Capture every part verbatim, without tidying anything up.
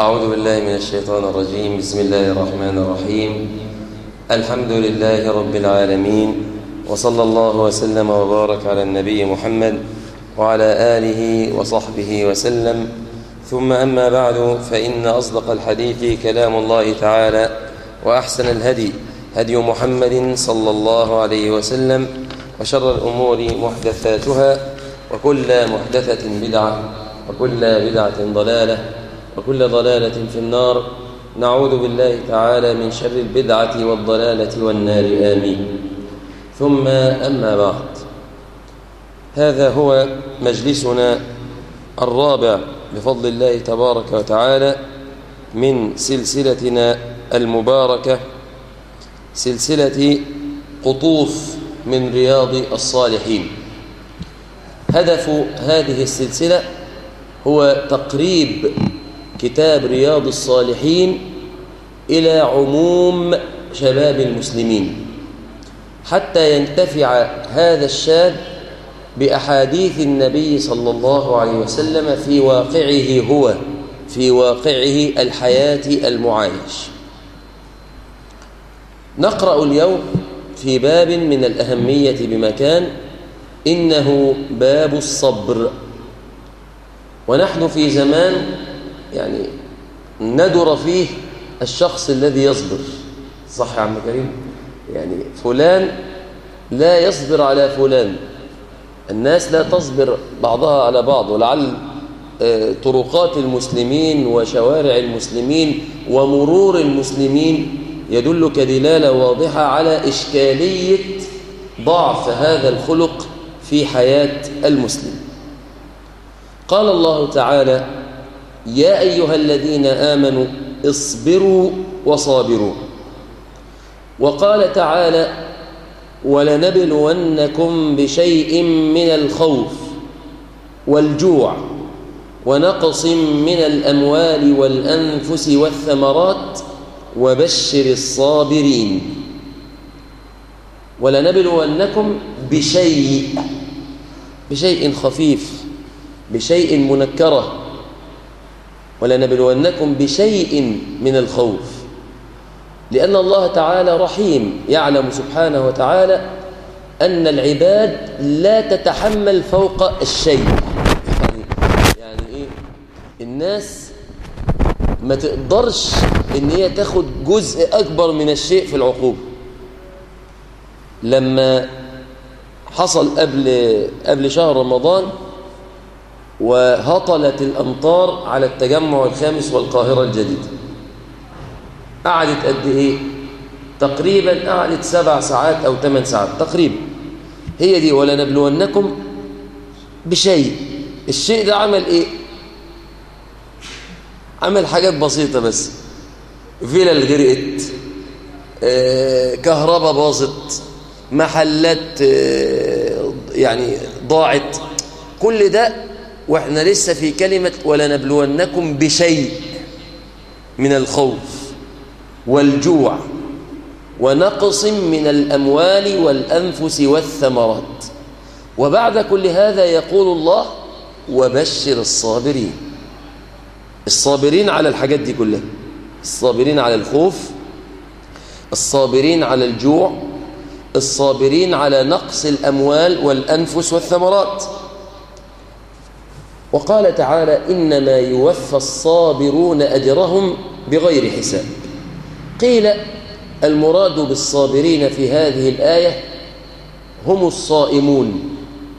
أعوذ بالله من الشيطان الرجيم. بسم الله الرحمن الرحيم. الحمد لله رب العالمين، وصلى الله وسلم وبارك على النبي محمد وعلى آله وصحبه وسلم. ثم أما بعد، فإن أصدق الحديث كلام الله تعالى، وأحسن الهدي هدي محمد صلى الله عليه وسلم، وشر الأمور محدثاتها، وكل محدثة بدعة، وكل بدعة ضلالة، وكل ضلالة في النار. نعوذ بالله تعالى من شر البدعة والضلالة والنار، آمين. ثم أما بعد، هذا هو مجلسنا الرابع بفضل الله تبارك وتعالى من سلسلتنا المباركة، سلسلة قطوف من رياض الصالحين. هدف هذه السلسلة هو تقريب كتاب رياض الصالحين إلى عموم شباب المسلمين، حتى ينتفع هذا الشاب بأحاديث النبي صلى الله عليه وسلم في واقعه هو، في واقعه الحياة المعايش. نقرأ اليوم في باب من الأهمية بمكان، إنه باب الصبر. ونحن في زمان يعني ندر فيه الشخص الذي يصبر. صح يا عم كريم؟ يعني فلان لا يصبر على فلان، الناس لا تصبر بعضها على بعض. ولعل طرقات المسلمين وشوارع المسلمين ومرور المسلمين يدلك دلالة واضحة على إشكالية ضعف هذا الخلق في حياة المسلم. قال الله تعالى: يا أيها الذين آمنوا اصبروا وصابروا. وقال تعالى: ولنبلونكم بشيء من الخوف والجوع ونقص من الأموال والأنفس والثمرات وبشر الصابرين. ولنبلونكم بشيء، بشيء خفيف، بشيء منكرة. ولنبلونكم بشيء من الخوف، لأن الله تعالى رحيم، يعلم سبحانه وتعالى أن العباد لا تتحمل فوق الشيء. يعني, يعني إيه؟ الناس ما تقدرش إن هي تاخد جزء أكبر من الشيء في العقوبة. لما حصل قبل قبل شهر رمضان وهطلت الأمطار على التجمع الخامس والقاهرة الجديدة، قعدت قد إيه؟ تقريبا قعدت سبع ساعات أو ثمان ساعات تقريبا. هي دي ولنبلونكم بشيء. الشيء ده عمل إيه؟ عمل حاجات بسيطة بس. فيلل غرقت، آه، كهرباء باظت، محلات آه، يعني ضاعت. كل ده واحنا لسه في كلمة ولنبلونكم بشيء من الخوف والجوع ونقص من الأموال والأنفس والثمرات. وبعد كل هذا يقول الله: وبشر الصابرين. الصابرين على الحاجات دي كلها، الصابرين على الخوف، الصابرين على الجوع، الصابرين على نقص الأموال والأنفس والثمرات. وقال تعالى: إنما يوفى الصابرون أجرهم بغير حساب. قيل المراد بالصابرين في هذه الآية هم الصائمون،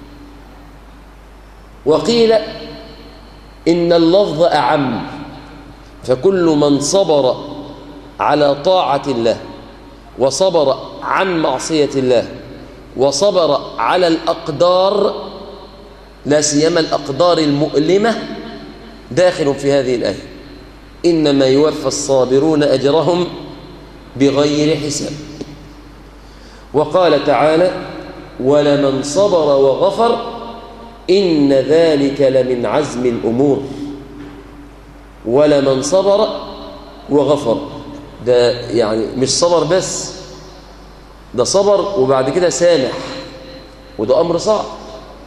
وقيل إن اللفظ أعم، فكل من صبر على طاعة الله وصبر عن معصية الله وصبر على الأقدار، لا سيما الأقدار المؤلمة، داخل في هذه الآية. إنما يوفى الصابرون أجرهم بغير حساب. وقال تعالى: ولمن صبر وغفر إن ذلك لمن عزم الأمور. ولمن صبر وغفر، ده يعني مش صبر بس، ده صبر وبعد كده سامح، وده أمر صعب.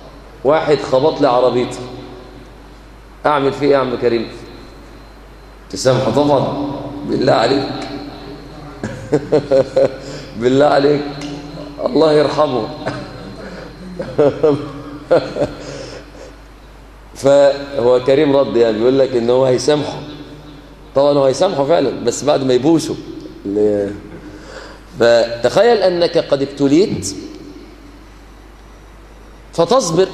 واحد خبط لي عربيتي، أعمل فيه إيه يا عم كريم؟ تسامحه طبعا، بالله عليك. بالله عليك، الله يرحمه. فهو كريم رد يعني بيقول لك ان هو هيسامحه. طبعا هو هيسامحه فعلا بس بعد ما يبوسه. فتخيل انك قد ابتليت فتصبر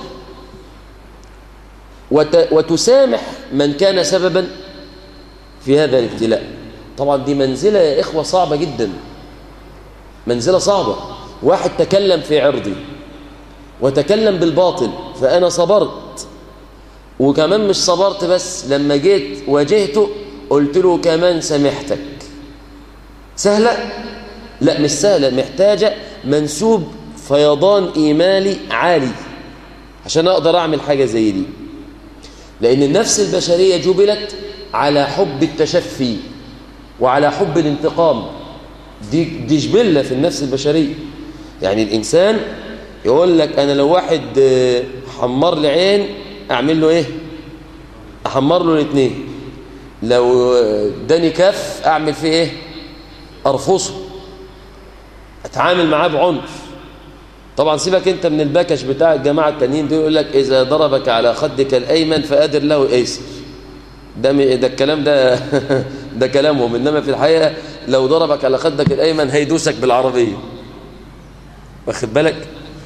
وتسامح من كان سببا في هذا الابتلاء. طبعا دي منزلة يا إخوة صعبة جدا، منزلة صعبة. واحد تكلم في عرضي وتكلم بالباطل فأنا صبرت، وكمان مش صبرت بس، لما جيت واجهته قلت له كمان سامحتك. سهلة؟ لا مش سهلة، محتاجة منسوب فيضان إيماني عالي عشان أقدر أعمل حاجة زي دي. لأن النفس البشرية جبلت على حب التشفي وعلى حب الانتقام. دي, دي جبلة في النفس البشرية. يعني الإنسان يقول لك أنا لو واحد حمر لي عين أعمل له إيه؟ أحمر له الاثنين. لو داني كف أعمل فيه إيه؟ أرفصه، أتعامل معاه بعنف. طبعا سيبك انت من البكش بتاع الجماعة التانيين دول، يقول لك إذا ضربك على خدك الأيمن فأدر له أيسر. ده ده الكلام ده ده كلامهم، إنما في الحقيقة لو ضربك على خدك الأيمن هيدوسك بالعربية. واخد بالك؟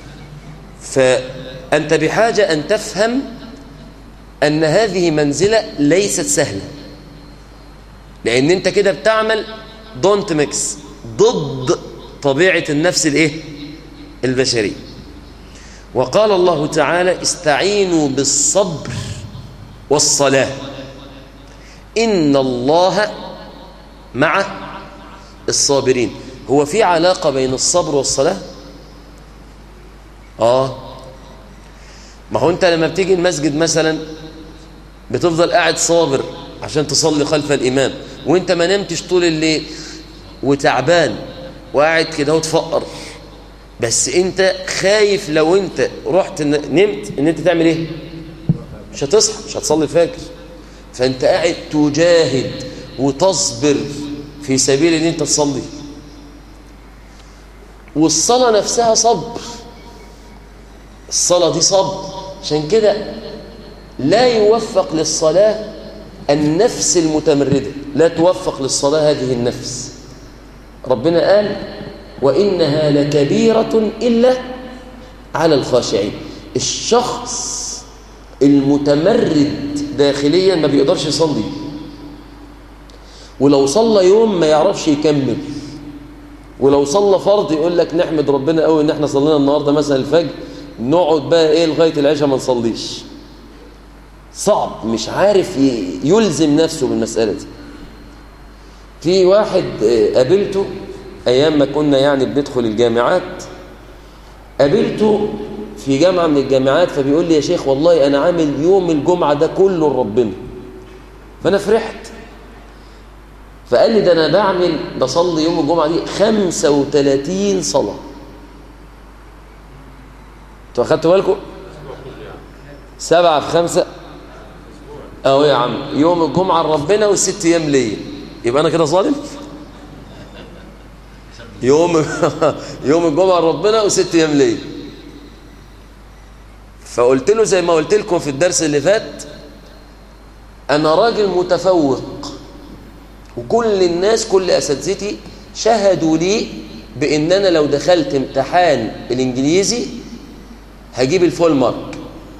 فأنت بحاجة أن تفهم أن هذه منزلة ليست سهلة، لأن أنت كده بتعمل دونت ميكس ضد طبيعة النفس الإيه؟ البشري. وقال الله تعالى استعينوا بالصبر والصلاة إن الله مع الصابرين. هو في علاقة بين الصبر والصلاة؟ آه ما هو أنت لما بتيجي المسجد مثلا بتفضل قاعد صابر عشان تصلي خلف الإمام، وانت ما نمتش طول الليل وتعبان وقاعد كده وتفقر، بس انت خايف لو انت رحت نمت ان انت تعمل ايه؟ مش هتصحى، مش هتصلي الفجر. فانت قاعد تجاهد وتصبر في سبيل ان انت تصلي. والصلاة نفسها صبر، الصلاة دي صبر. عشان كده لا يوفق للصلاة النفس المتمردة، لا توفق للصلاة هذه النفس. ربنا قال وإنها لكبيرة إلا على الخاشعين. الشخص المتمرد داخليا ما بيقدرش يصلي، ولو صلى يوم ما يعرفش يكمل، ولو صلى فرض يقول لك نحمد ربنا قوي ان احنا صلينا النهارده مثلا الفجر، نقعد بقى ايه لغايه العشاء ما نصليش. صعب، مش عارف يلزم نفسه بالمسألة دي. في واحد قابلته أيام ما كنا يعني بندخل الجامعات، قابلته في جامعة من الجامعات، فبيقول لي يا شيخ والله أنا عامل يوم الجمعة ده كله لربنا. فأنا فرحت، فقال لي ده أنا بعمل بصلي يوم الجمعة دي خمسة وثلاثين صلاة. انتوا أخدتوا بالكم؟ سبعة في خمسة اهو يا عم، يوم الجمعة لربنا والست ايام ليا، يبقى انا كده ظالم؟ يوم يوم الجمعة لربنا وست ايام ليا. فقلت له زي ما قلت لكم في الدرس اللي فات، انا راجل متفوق، وكل الناس كل اساتذتي شهدوا لي بان انا لو دخلت امتحان الانجليزي هجيب الفول مارك.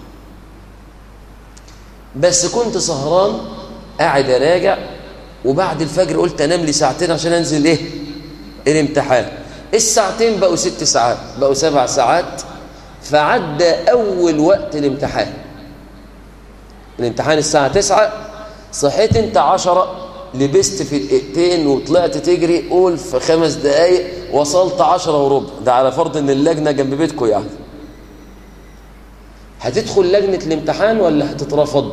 بس كنت سهران قاعد اراجع، وبعد الفجر قلت انام لي ساعتين عشان انزل ايه الامتحان. الساعتين بقوا ست ساعات، بقوا سبع ساعات. فعدى اول وقت الامتحان، الامتحان الساعة تسعة، صحيت انت عشرة، لبست في دقيقتين وطلعت تجري، قول في خمس دقايق وصلت عشرة وربع. ده على فرض ان اللجنة جنب بيتكم يعني. هتدخل لجنة الامتحان ولا هتترفض؟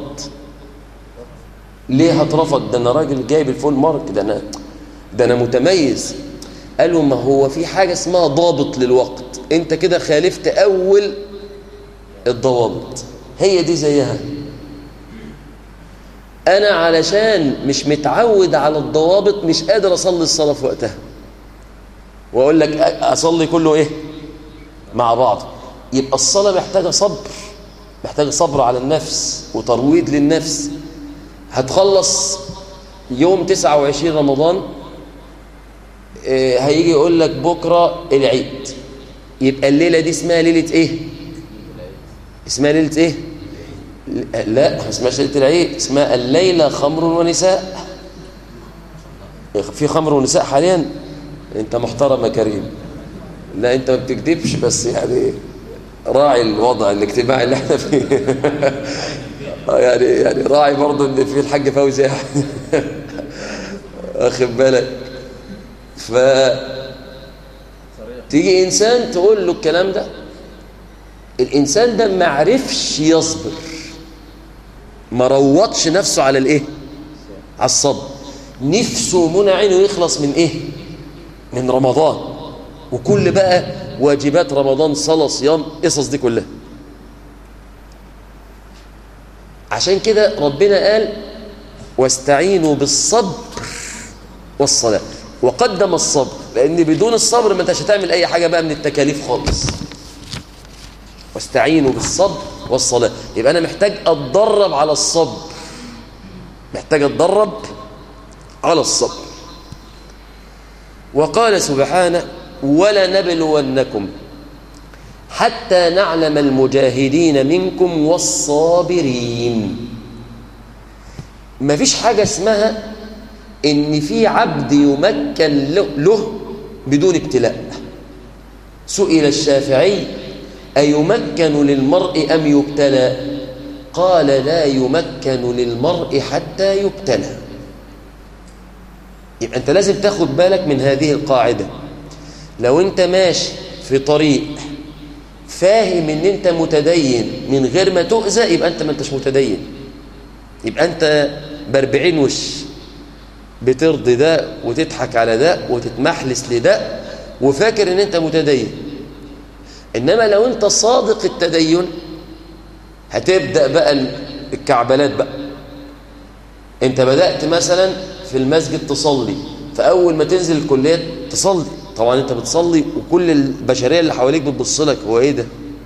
ليه هترفض؟ ده انا راجل جايب الفول مارك، ده انا ده انا متميز. قالوا ما هو في حاجة اسمها ضابط للوقت، انت كده خالفت اول الضوابط، هي دي زيها. أنا علشان مش متعود على الضوابط مش قادر أصلي الصلاة في وقتها، وأقول لك أصلي كله إيه مع بعض. يبقى الصلاة محتاجة صبر، محتاجة صبر على النفس وترويض للنفس. هتخلص يوم تسعة وعشرين رمضان، هيجي يقول لك بكرة العيد، يبقى الليلة دي اسمها ليلة إيه؟ اسمها ليلة إيه؟ لا، ما اسمهاش ليلة العيد، اسمها الليلة خمر ونساء. في خمر ونساء حاليا؟ انت محترم يا كريم. لا انت ما بتكذبش، بس يعني راعي الوضع الاجتماعي اللي احنا فيه. يعني يعني راعي برضه ان في الحاج فوزي يعني. واخد بالك؟ ف تيجي انسان تقول له الكلام ده، الانسان ده ما عرفش يصبر، ما روضش نفسه على الايه؟ على الصبر. نفسه منع عينه يخلص من ايه؟ من رمضان، وكل بقى واجبات رمضان، صلاة، صيام، قصص دي كلها. عشان كده ربنا قال واستعينوا بالصبر والصلاة، وقدم الصبر، لأن بدون الصبر ما انتش هتعمل أي حاجة بقى من التكاليف خالص. واستعينوا بالصبر والصلاة، يبقى أنا محتاج أتدرب على الصبر، محتاج أتدرب على الصبر. وقال سبحانه ولنبلونكم حتى نعلم المجاهدين منكم والصابرين. ما فيش حاجة اسمها إن في عبد يمكن له بدون ابتلاء. سئل الشافعي أيمكن للمرء أم يبتلى؟ قال لا يمكن للمرء حتى يبتلى. يبقى أنت لازم تاخد بالك من هذه القاعدة. لو أنت ماشي في طريق فاهم أن أنت متدين من غير ما تؤذى، يبقى أنت ما أنتش متدين، يبقى أنت باربعين وش، بترضي ده وتضحك على ده وتتمحلس لده وفاكر أن أنت متدين. إنما لو أنت صادق التدين هتبدأ بقى الكعبلات بقى. أنت بدأت مثلا في المسجد تصلي، فأول ما تنزل الكلية تصلي، طبعا أنت بتصلي وكل البشرية اللي حواليك بتبص لك، هو إيه ده؟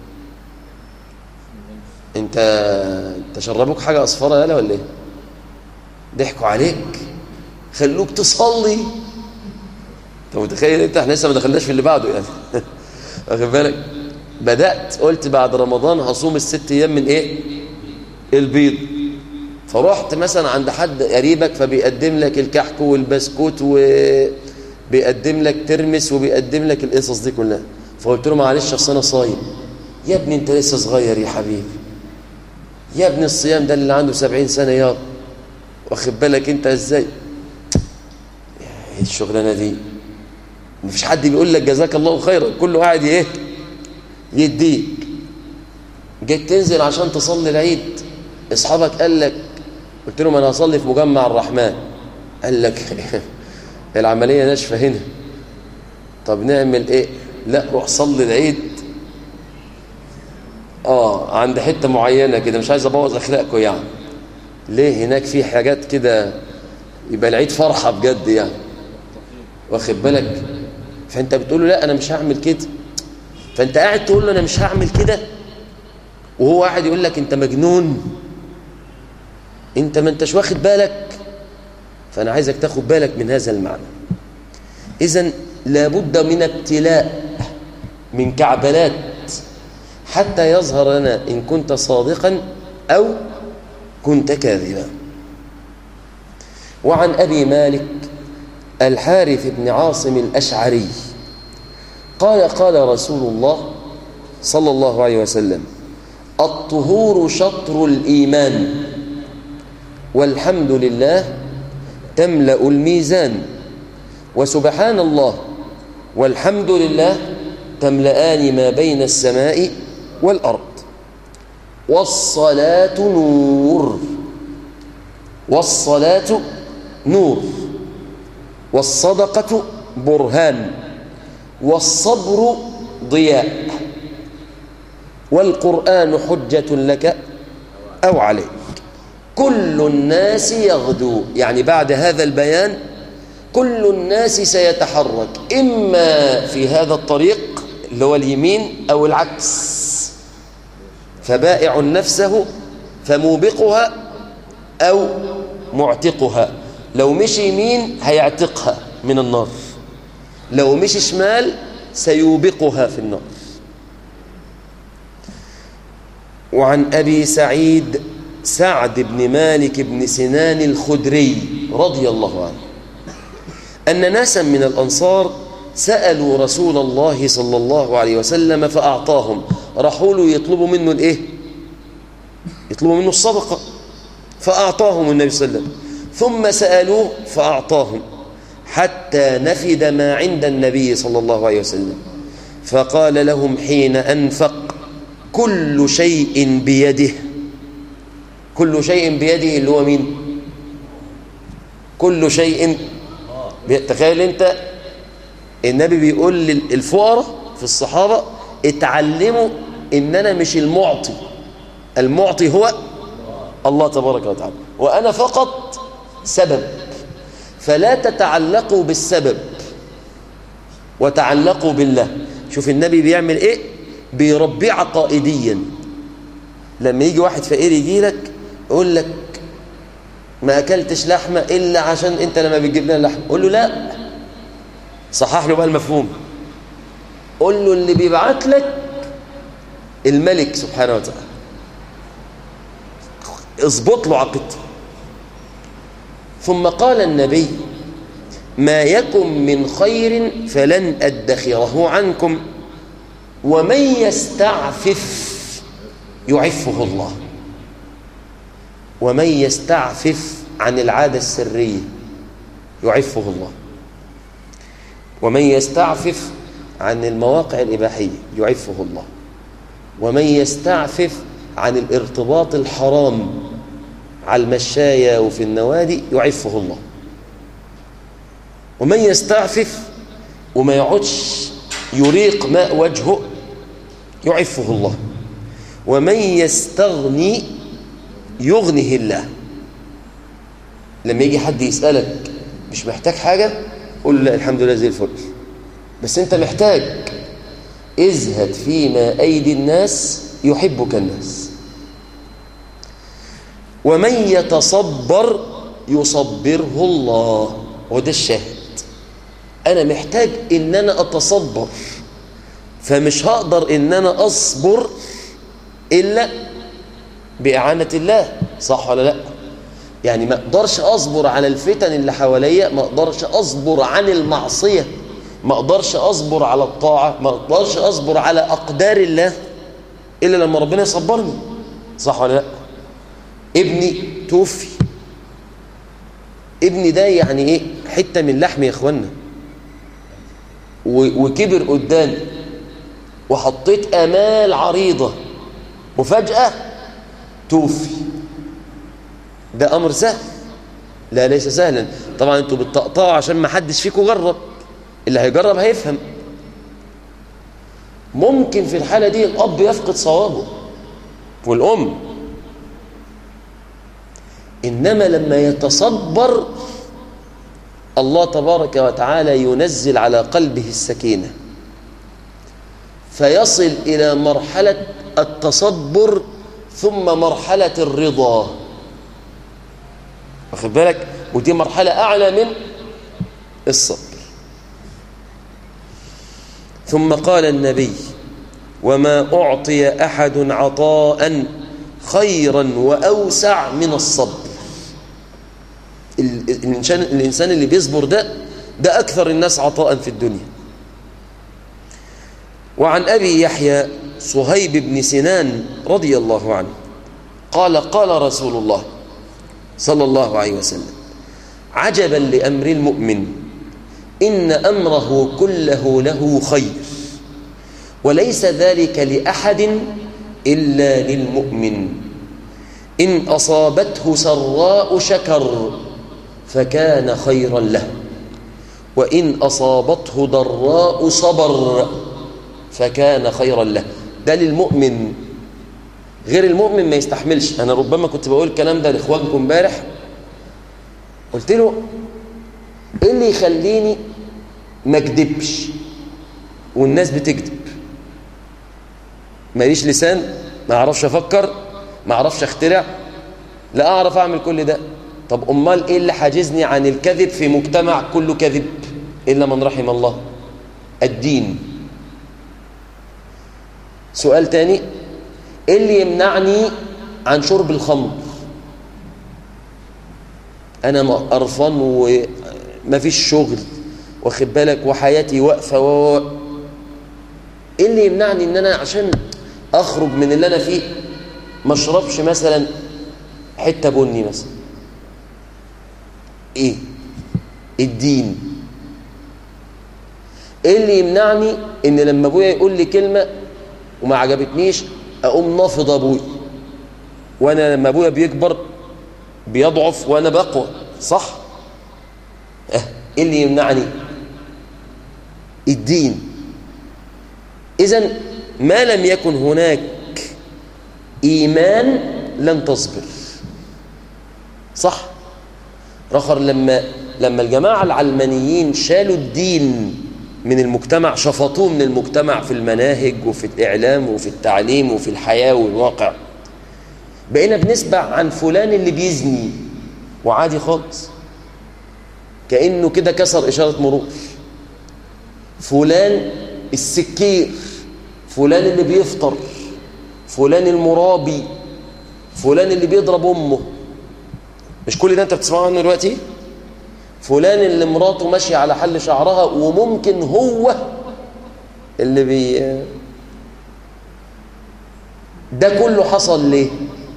أنت تشربوك حاجة أصفرة يالا ولا إيه؟ ضحكوا عليك، خلوك تصلي. أنت متخيل؟ أنت احنا لسه ما دخلناش في اللي بعده يعني. واخد بالك؟ بدأت قلت بعد رمضان هصوم الست أيام من إيه؟ البيض. فرحت مثلا عند حد قريبك فبيقدم لك الكحك والبسكوت وبيقدم لك ترمس وبيقدم لك القصص دي كلها، فقلت له معلش اصل انا صايم. يا ابني انت لسه صغير يا حبيبي، يا ابني الصيام ده اللي عنده سبعين سنة يا واخد بالك انت ازاي؟ ايه الشغلانه دي؟ مفيش حد بيقول لك جزاك الله خيرا، كله قاعد ايه يديك. جيت تنزل عشان تصلي العيد، اصحابك قال لك، قلت لهم انا هصلي في مجمع الرحمن، قال لك العمليه ناشفه هنا. طب نعمل ايه؟ لا روح صلي العيد اه عند حته معينه كده، مش عايز ابوظ اخلاقكم يعني. ليه؟ هناك في حاجات كده يبقى العيد فرحه بجد يعني، واخد بالك؟ فانت بتقول له لا انا مش هعمل كده، فانت قاعد تقول له انا مش هعمل كده وهو قاعد يقول لك انت مجنون، انت ما انتش واخد بالك. فانا عايزك تاخد بالك من هذا المعنى. اذن لابد من ابتلاء، من كعبلات، حتى يظهر لنا ان كنت صادقا او كنت كاذبا. وعن ابي مالك الحارث بن عاصم الاشعري قال قال رسول الله صلى الله عليه وسلم الطهور شطر الإيمان والحمد لله تملأ الميزان وسبحان الله والحمد لله تملأان ما بين السماء والأرض والصلاة نور والصلاة نور والصدقة برهان والصبر ضياء والقرآن حجة لك أو عليك. كل الناس يغدو، يعني بعد هذا البيان كل الناس سيتحرك إما في هذا الطريق اللي هو اليمين أو العكس، فبائع نفسه فموبقها أو معتقها. لو مشي يمين هيعتقها من النار، لو مشي شمال سيوبقها في النار. وعن أبي سعيد سعد بن مالك بن سنان الخدري رضي الله عنه أن ناسا من الأنصار سألوا رسول الله صلى الله عليه وسلم فأعطاهم. راحوا له يطلبوا منه الإيه؟ يطلبوا منه الصدقة، فأعطاهم النبي صلى الله عليه وسلم. ثم سألوه فأعطاهم حتى نفد ما عند النبي صلى الله عليه وسلم، فقال لهم حين أنفق: كل شيء بيده. كل شيء بيده اللي هو مين؟ كل شيء. تخيل انت النبي بيقول للفقراء في الصحابة: اتعلموا ان انا مش المعطي، المعطي هو الله تبارك وتعالى، وانا فقط سبب، فلا تتعلقوا بالسبب وتعلقوا بالله. شوف النبي بيعمل ايه؟ بيربيه عقائديا. لما يجي واحد فقير يجي لك يقول لك: ما اكلتش لحمه الا عشان انت لما بتجيب لنا لحمه، قول له لا، صحح له بقى المفهوم، قول له اللي بيبعت لك الملك سبحانه وتعالى، اضبط له عقيدته. ثم قال النبي: ما يكن من خير فلن أدخره عنكم، ومن يستعفف يعفه الله. ومن يستعفف عن العادة السرية يعفه الله، ومن يستعفف عن المواقع الإباحية يعفه الله، ومن يستعفف عن الارتباط الحرام على المشاية وفي النوادي يعفه الله، ومن يستعفف وما يقعدش يريق ماء وجهه يعفه الله، ومن يستغني يغنه الله. لما يجي حد يسألك مش محتاج حاجة، قول له: لا الحمد لله زي الفل، بس انت محتاج، ازهد فيما أيدي الناس يحبك الناس. ومن يتصبر يصبره الله. وده الشاهد، أنا محتاج إن أنا أتصبر، فمش هقدر إن أنا أصبر إلا بإعانة الله، صح ولا لا؟ يعني ما أقدرش أصبر على الفتن اللي حواليا، ما أقدرش أصبر عن المعصية، ما أقدرش أصبر على الطاعة، ما أقدرش أصبر على أقدار الله إلا لما ربنا يصبرني، صح ولا لا؟ ابني توفي، ابني ده يعني إيه؟ حتة من لحم يا إخوانا، وكبر قدامي وحطيت آمال عريضة وفجأة توفي. ده أمر سهل؟ لا، ليس سهلا. طبعا أنتوا بتقطعوا عشان ما حدش فيكم جرب، اللي هيجرب هيفهم. ممكن في الحالة دي الأب يفقد صوابه والأم، إنما لما يتصبر الله تبارك وتعالى ينزل على قلبه السكينة، فيصل إلى مرحلة التصبر ثم مرحلة الرضا، واخد بالك؟ ودي مرحلة أعلى من الصبر. ثم قال النبي: وما أعطي أحد عطاء خيرا وأوسع من الصبر. الإنسان, الإنسان اللي بيصبر ده ده أكثر الناس عطاء في الدنيا. وعن أبي يحيى صهيب بن سنان رضي الله عنه قال: قال رسول الله صلى الله عليه وسلم: عجبا لأمر المؤمن، إن أمره كله له خير، وليس ذلك لأحد إلا للمؤمن، إن أصابته سراء شكر فكان خيرا له، وإن أصابته ضراء صبر فكان خيرا له. ده للمؤمن، غير المؤمن ما يستحملش. أنا ربما كنت بقول الكلام ده لإخوانكم امبارح، قلت له إيه اللي يخليني ما أكذبش والناس بتكذب؟ ماليش لسان، ما أعرفش أفكر، ما أعرفش أخترع، لا أعرف أعمل كل ده. طب أمال إيه اللي حاجزني عن الكذب في مجتمع كله كذب إلا من رحم الله؟ الدين. سؤال تاني، إيه اللي يمنعني عن شرب الخمر؟ أنا قرفان وما فيش شغل، واخد بالك، وحياتي واقفة و... إيه اللي يمنعني إن أنا عشان أخرج من اللي أنا فيه ما أشربش مثلا حتة بني مثلا؟ إيه؟ الدين. إيه اللي يمنعني إن لما أبويا يقول لي كلمة وما عجبتنيش أقوم نافض أبوي، وأنا لما أبويا بيكبر بيضعف وأنا بقوى، صح؟ أه. إيه اللي يمنعني؟ الدين. إذن ما لم يكن هناك إيمان لن تصبر، صح؟ رخر لما لما الجماعة العلمانيين شالوا الدين من المجتمع، شفطوه من المجتمع في المناهج وفي الإعلام وفي التعليم وفي الحياة والواقع، بقينا بنسمع عن فلان اللي بيزني وعادي خالص، كأنه كده كسر إشارة مرور. فلان السكير، فلان اللي بيفطر، فلان المرابي، فلان اللي بيضرب أمه. مش كل ده أنت بتسمعه عنه دلوقتي؟ فلان اللي مراته ماشية على حل شعرها وممكن هو اللي بي ده كله حصل ليه؟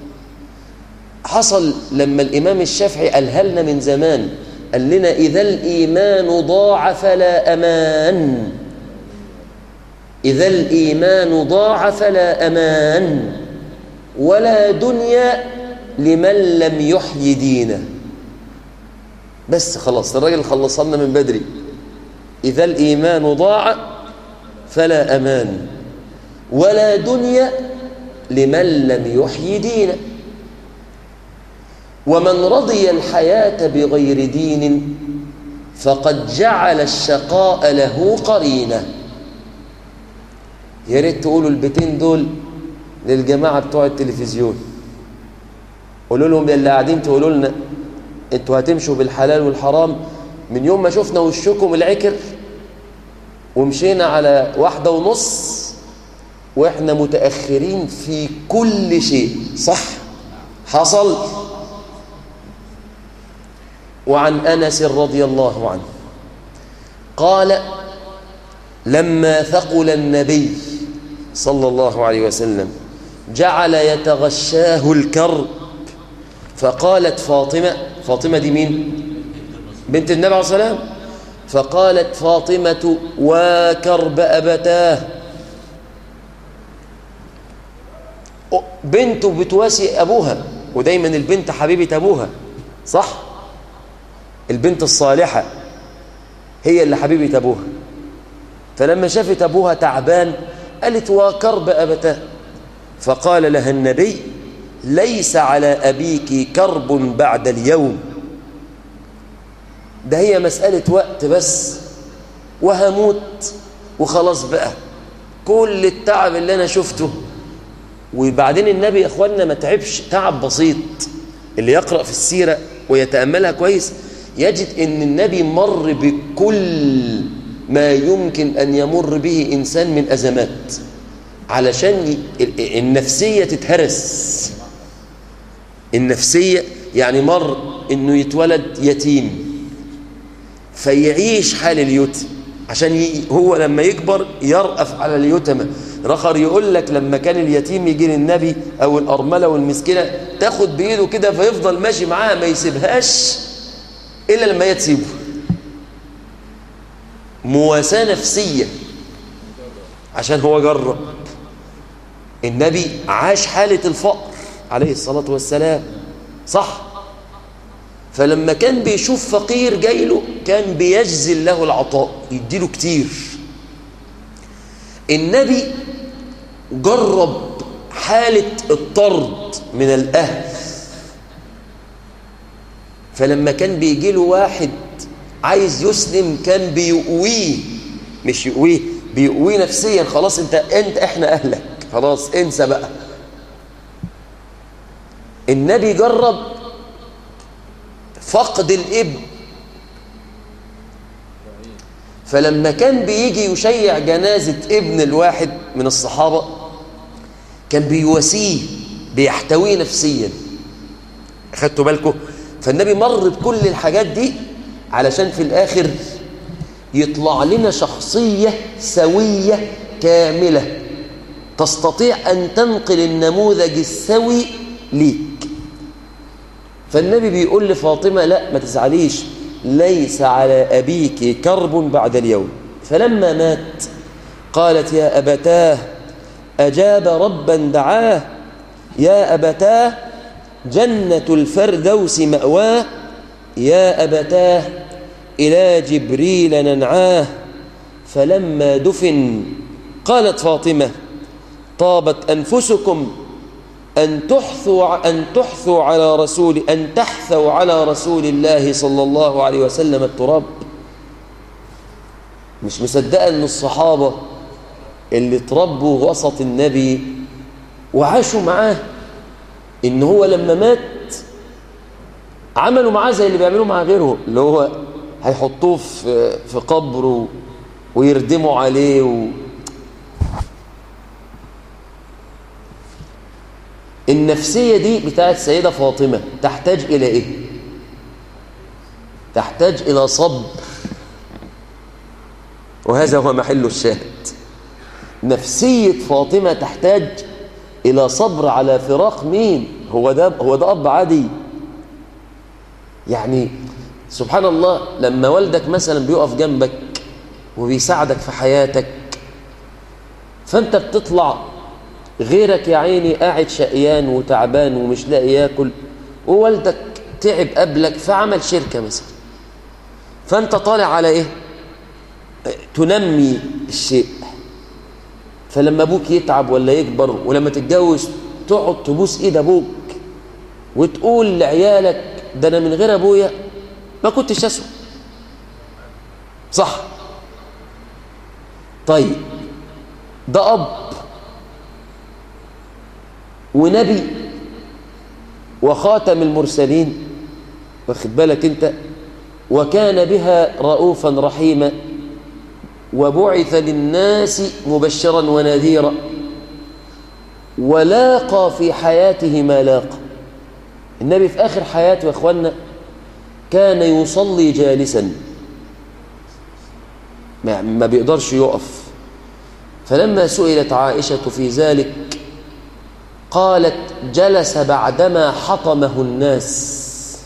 حصل لما الإمام الشافعي قالها لنا من زمان، قال لنا إذا الإيمان ضاع فلا أمان، إذا الإيمان ضاع فلا أمان ولا دنيا لمن لم يحيي دينه. بس خلاص الراجل خلص لنا من بدري. إذا الإيمان ضاع فلا أمان ولا دنيا لمن لم يحيي دينه. ومن رضي الحياة بغير دين فقد جعل الشقاء له قرينة. يا ريت تقولوا البيتين دول للجماعة بتوع التلفزيون، قولوا لهم اللي قاعدين تقولوا لنا انتوا هتمشوا بالحلال والحرام من يوم ما شفنا وشكم العكر ومشينا على واحدة ونص واحنا متأخرين في كل شيء، صح؟ حصل. وعن أنس رضي الله عنه قال لما ثقل النبي صلى الله عليه وسلم جعل يتغشاه الكرب، فقالت فاطمة، فاطمة دي مين؟ بنت النبي عليه الصلاة والسلام. فقالت فاطمة وكرب أبتاه، بنته بتواسي أبوها، ودايما البنت حبيبة أبوها، صح؟ البنت الصالحة هي اللي حبيبة أبوها. فلما شافت أبوها تعبان قالت وكرب أبتاه، فقال لها النبي ليس على أبيك كرب بعد اليوم، ده هي مسألة وقت بس وهموت وخلاص بقى، كل التعب اللي أنا شفته. وبعدين النبي يا أخوانا ما تعبش تعب بسيط، اللي يقرأ في السيرة ويتأملها كويس يجد أن النبي مر بكل ما يمكن أن يمر به إنسان من أزمات علشان النفسية تتهرس. النفسية يعني مر أنه يتولد يتيم فيعيش حال اليتم عشان هو لما يكبر يرأف على اليتمة. رخر يقول لك لما كان اليتيم يجي للنبي أو الأرملة والمسكينة تاخد بإيده كده فيفضل ماشي معاها ما يسيبهاش إلا لما يتسيبه. مواساة نفسية عشان هو جرب. النبي عاش حالة الفقر عليه الصلاة والسلام، صح؟ فلما كان بيشوف فقير جاي له كان بيجزل له العطاء، يديله كتير. النبي جرب حالة الطرد من الأهل. فلما كان بيجي له واحد عايز يسلم كان بيقويه، مش يقويه، بيقويه نفسيا. خلاص انت انت احنا اهلك، خلاص انسى بقى. النبي جرب فقد الابن، فلما كان بيجي يشيع جنازة ابن الواحد من الصحابة كان بيواسيه، بيحتويه نفسيا. أخدتوا بالكم؟ فالنبي مر بكل الحاجات دي علشان في الآخر يطلع لنا شخصية سوية كاملة تستطيع أن تنقل النموذج السوي ليك. فالنبي بيقول لفاطمة لا ما تزعليش، ليس على أبيك كرب بعد اليوم. فلما مات قالت يا أبتاه أجاب ربا دعاه، يا أبتاه جنة الفردوس مأواه، يا أبتاه إلى جبريل ننعاه. فلما دفن قالت فاطمة طابت أنفسكم أن تحثوا أن تحثوا على رسول أن تحثوا على رسول الله صلى الله عليه وسلم التراب. مش مصدقة أن الصحابة اللي تربوا وسط النبي وعاشوا معاه إن هو لما مات عملوا معاه زي اللي بيعملوا مع غيره، اللي هو هيحطوه في في قبره ويردموا عليه و... النفسية دي بتاعت السيدة فاطمة تحتاج إلى إيه؟ تحتاج إلى صبر، وهذا هو محل الشاهد. نفسية فاطمة تحتاج إلى صبر على فراق مين؟ هو ده هو ده أب عادي. يعني سبحان الله لما والدك مثلا بيقف جنبك وبيساعدك في حياتك، فأنت بتطلع غيرك يا عيني قاعد شقيان وتعبان ومش لاقي ياكل، ووالدك تعب قبلك فعمل شركة مثلا، فأنت طالع على إيه؟ تنمي الشيء. فلما أبوك يتعب ولا يكبر ولما تتجوز تقعد تبوس إيد أبوك وتقول لعيالك ده أنا من غير أبويا ما كنتش أسوى. صح؟ طيب ده أب ونبي وخاتم المرسلين، واخد بالك انت، وكان بها رؤوفا رحيما، وبعث للناس مبشرا ونذيرا، ولاقى في حياته ما لاقى. النبي في آخر حياته يا اخوانا كان يصلي جالسا، ما بيقدرش يقف. فلما سئلت عائشة في ذلك قالت جلس بعدما حطمه الناس،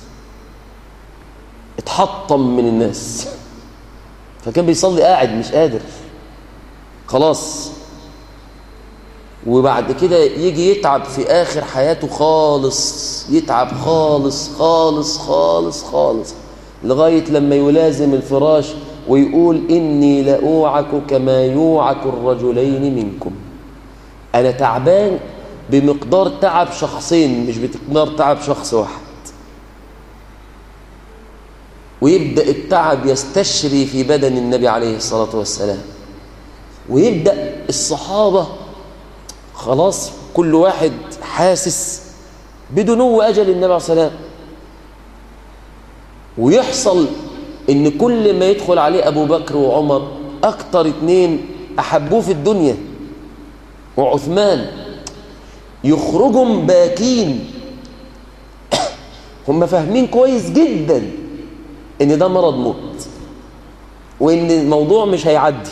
اتحطم من الناس، فكان بيصلي قاعد مش قادر خلاص. وبعد كده يجي يتعب في آخر حياته خالص، يتعب خالص خالص خالص خالص لغاية لما يلازم الفراش ويقول إني لأوعك كما يوعك الرجلين منكم. أنا تعبان بمقدار تعب شخصين مش بمقدار تعب شخص واحد. ويبدأ التعب يستشري في بدن النبي عليه الصلاة والسلام، ويبدأ الصحابة خلاص كل واحد حاسس بدنو أجل النبي عليه الصلاة والسلام، ويحصل إن كل ما يدخل عليه أبو بكر وعمر أكتر اتنين أحبوه في الدنيا وعثمان يخرجوا باكين. هم فاهمين كويس جدا ان ده مرض موت وان الموضوع مش هيعدي،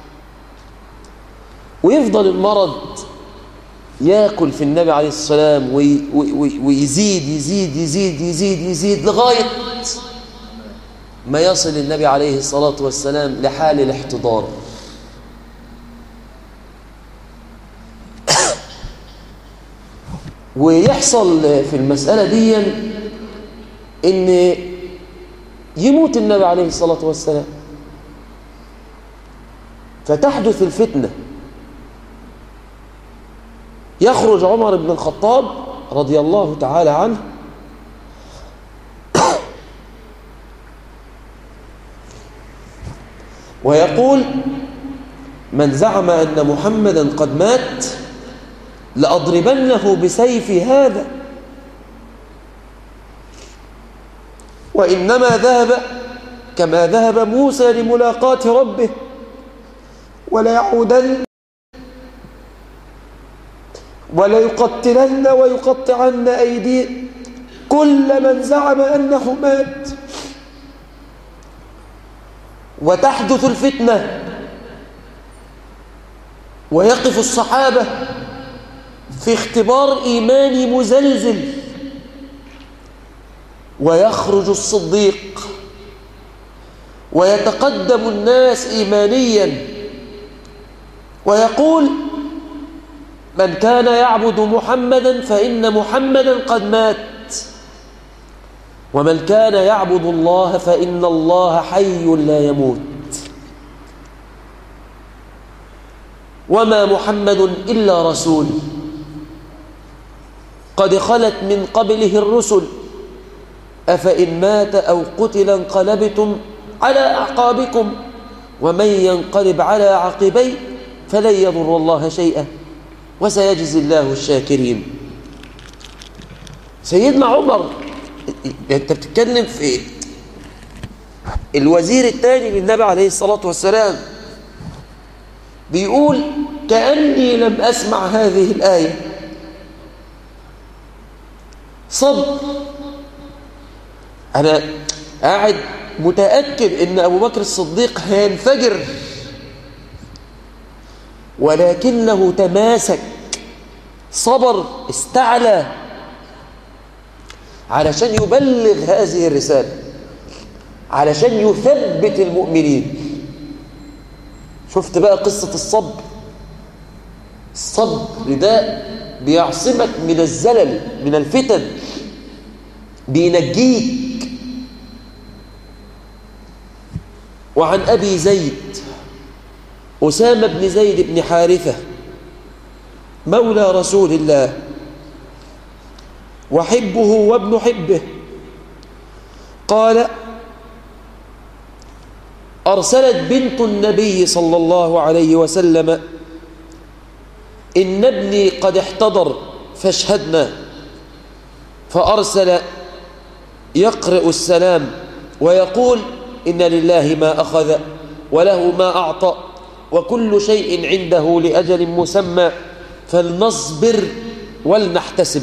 ويفضل المرض ياكل في النبي عليه الصلاة والسلام ويزيد يزيد يزيد يزيد يزيد لغاية ما يصل النبي عليه الصلاة والسلام لحال الاحتضار. ويحصل في المسألة دي إن يموت النبي عليه الصلاة والسلام، فتحدث الفتنة. يخرج عمر بن الخطاب رضي الله تعالى عنه ويقول: من زعم أن محمدا قد مات لأضربنه بسيف هذا، وإنما ذهب كما ذهب موسى لملاقاة ربه، وليعودن وليقتلن ويقطعن أيدي كل من زعم أنه مات، وتحدث الفتنة، ويقف الصحابة في اختبار إيماني مزلزل، ويخرج الصديق ويتقدم الناس إيمانيا ويقول: من كان يعبد محمدا فإن محمدا قد مات، ومن كان يعبد الله فإن الله حي لا يموت، وما محمد إلا رسول قد خلت من قبله الرسل، أفإن مات أو قتل انقلبتم على أعقابكم، ومن ينقلب على عقبيه فلن يضر الله شيئا وسيجزي الله الشاكرين. سيدنا عمر، أنت بتتكلم في الوزير الثاني للنبي عليه الصلاة والسلام، بيقول: كأني لم أسمع هذه الآية. صبر. أنا قاعد متأكد إن أبو بكر الصديق هينفجر، ولكنه تماسك، صبر، استعلى علشان يبلغ هذه الرسالة، علشان يثبت المؤمنين. شفت بقى قصة الصبر؟ الصبر ده بيعصمك من الزلل، من الفتن، بينجيك. وعن أبي زيد أسامة بن زيد بن حارثة مولى رسول الله وحبه وابن حبه قال: أرسلت بنت النبي صلى الله عليه وسلم: إن ابني قد احتضر فاشهدنا. فأرسل يقرأ السلام ويقول: إن لله ما أخذ وله ما أعطى وكل شيء عنده لأجل مسمى فلنصبر ولنحتسب.